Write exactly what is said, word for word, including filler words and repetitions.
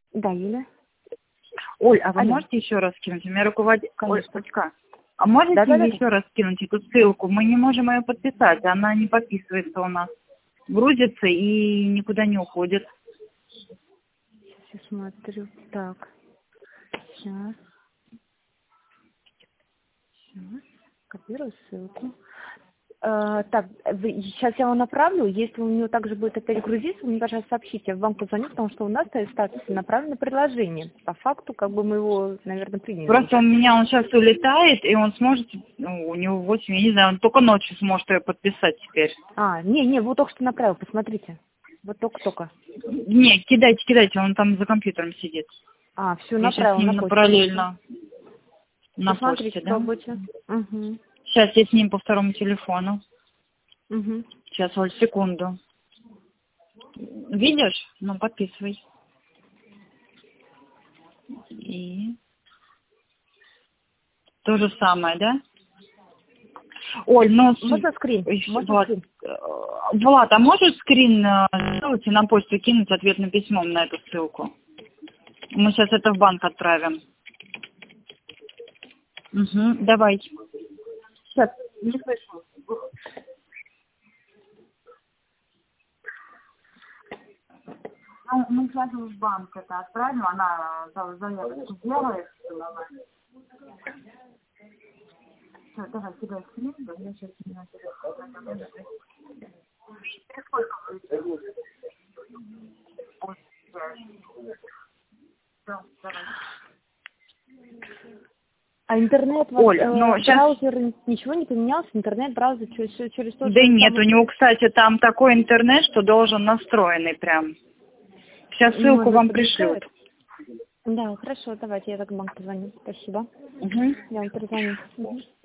Да, Юля. Оль, а вы Алло. можете еще раз скинуть? У меня руководитель... Оль, Конечно. Олечка, а можете Да, да, да. еще раз скинуть эту ссылку? Мы не можем ее подписать, она не подписывается у нас. Грузится и никуда не уходит. Сейчас я смотрю. Так. Сейчас. Сейчас. Копирую ссылку. Э, так, вы- сейчас я вам направлю. Если у него также будет опять грузиться, вы мне, пожалуйста, сообщите. Я в банк позвоню, потому что у нас стоит статус направлено предложение. По факту, как бы мы его, наверное, приняли Просто у уже. меня он сейчас улетает, и он сможет, ну, у него восемь, я не знаю, он только ночью сможет ее подписать теперь. А, не, не, вот только что направил, посмотрите. Вот только-только. Не, кидайте, кидайте, он там за компьютером сидит. А, все, Я сейчас с направил ним на на- почту. параллельно на Посмотрите, почте, да? пробуйте. Угу. Сейчас я с ним по второму телефону. Угу. Сейчас, Оль, секунду. Видишь? Ну, подписывай. И то же самое, да? Оль, ну, с- Можно скрин? Ой, Можно Влад, скрин? э, Влад, а можешь скрин э, сделать и на почту кинуть ответным письмом на эту ссылку? Мы сейчас это в банк отправим. Угу, давай. Сейчас, не слышу. Ну, мы сейчас в банк это отправим, она э, заявку сделает. Все, давай, кидай скрин, да, я сейчас на телефон. Сколько будет? Все, давай. А интернет, вот, Оль, э, ну сейчас... браузер, ничего не поменялся? Интернет, браузер через, через тот Да же нет, у самый... него, кстати, там такой интернет, что должен настроенный прям. Сейчас Не ссылку может вам подключать? пришлют. Да, хорошо, давайте, я так в банк позвоню. Спасибо. Угу. Я вам перезвоню. Угу.